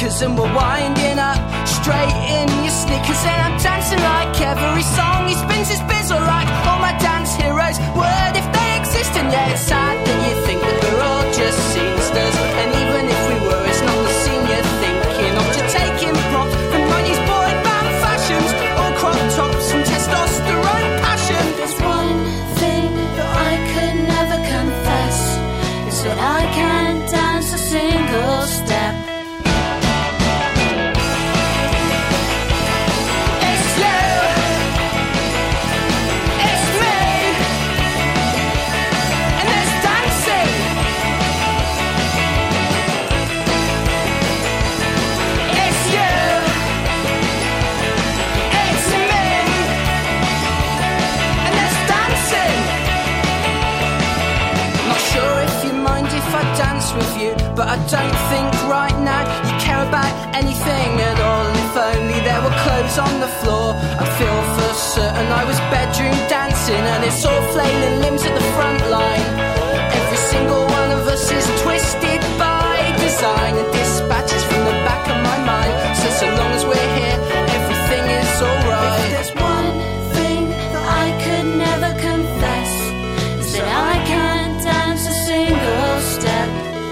speakers and we're winding up straight in your sneakers. And I'm dancing like every song he spins his bizzle like all my dance heroes would if they exist. And yeah, it's sad that you think that we're all just scenesters, and even if we were, it's not the scene you're thinking of. Just taking props from 90s boy band fashions, all crop tops and testosterone passion. There's one thing that I could never confess, is that I can't dance a single step. With you, but I don't think right now you care about anything at all. And if only there were clothes on the floor, I feel for certain I was bedroom dancing, and it's all flailing limbs at the front line. Every single one of us is twisted by design, and dispatches from the back of my mind. So long as we're here, everything is alright. If there's one thing that I could never confess, is that I can't dance a single step.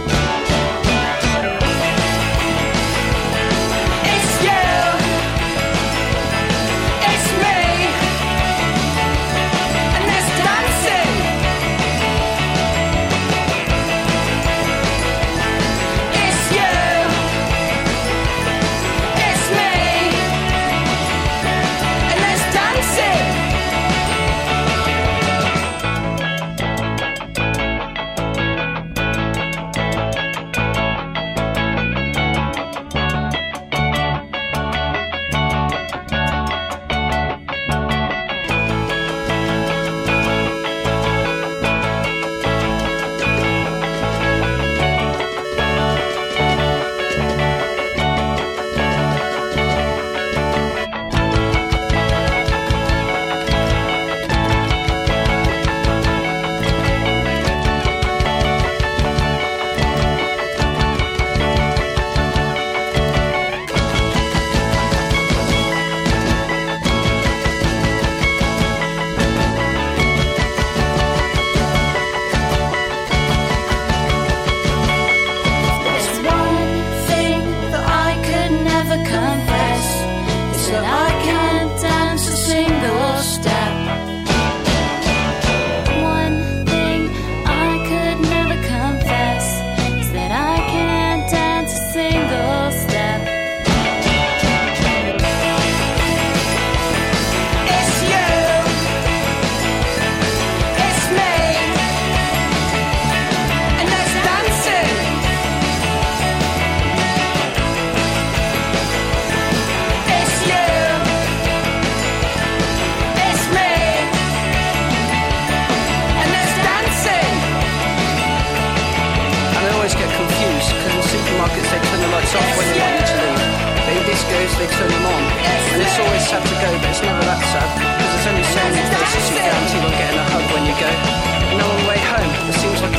They turn them on, and it's always sad to go, but it's never that sad, because there's only so many places you guarantee will get in a hub when you go, and on the way home, it seems like